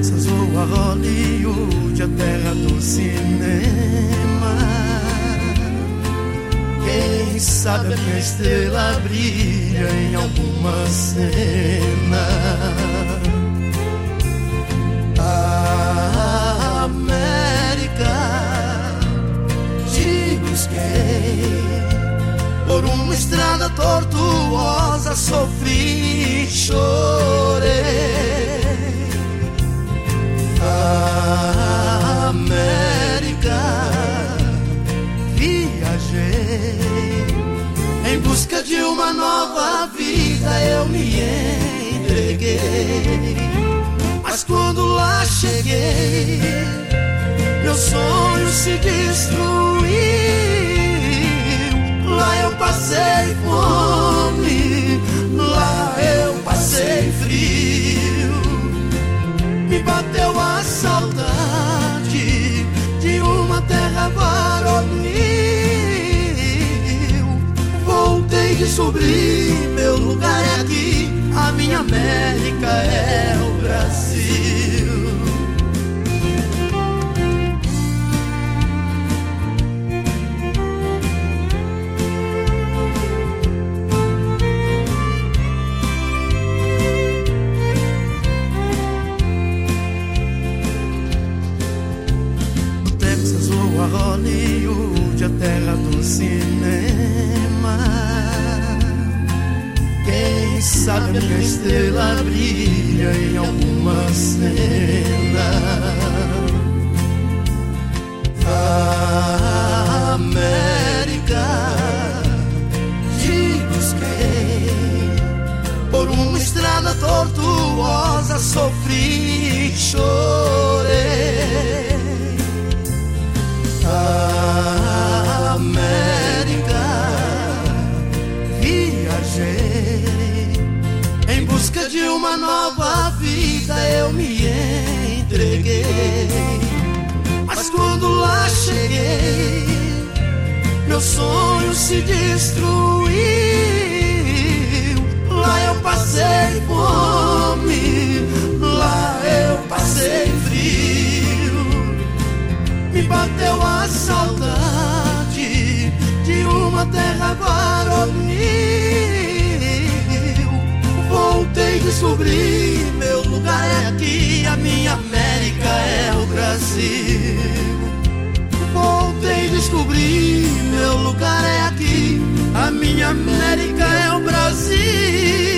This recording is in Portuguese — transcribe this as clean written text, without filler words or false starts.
Texas ou a Hollywood, a terra do cinema. Quem sabe a minha estrela brilha em alguma cena. A América, te busquei por uma estrada tortuosa, sofri, chorei. A América, viajei em busca de uma nova vida, eu me entreguei. Mas quando lá cheguei, meu sonho se destruiu. Lá eu passei fome, lá eu passei frio. Me bateu a saudade de uma terra varonil. Voltei, descobri, meu lugar é aqui, a minha América é o Brasil. Hollywood, a terra do cinema. Quem sabe a minha estrela brilha em alguma cena. A América, te busquei por uma estrada tortuosa, sofri, chorei. A América, viajei em busca de uma nova vida, eu me entreguei. Mas quando lá cheguei, meu sonho se destruiu. Lá eu passei fome, lá eu passei frio. Me bateu a saudade de uma terra varonil. Voltei, descobri, meu lugar é aqui, a minha América é o Brasil. Voltei, descobri, meu lugar é aqui, a minha América é o Brasil.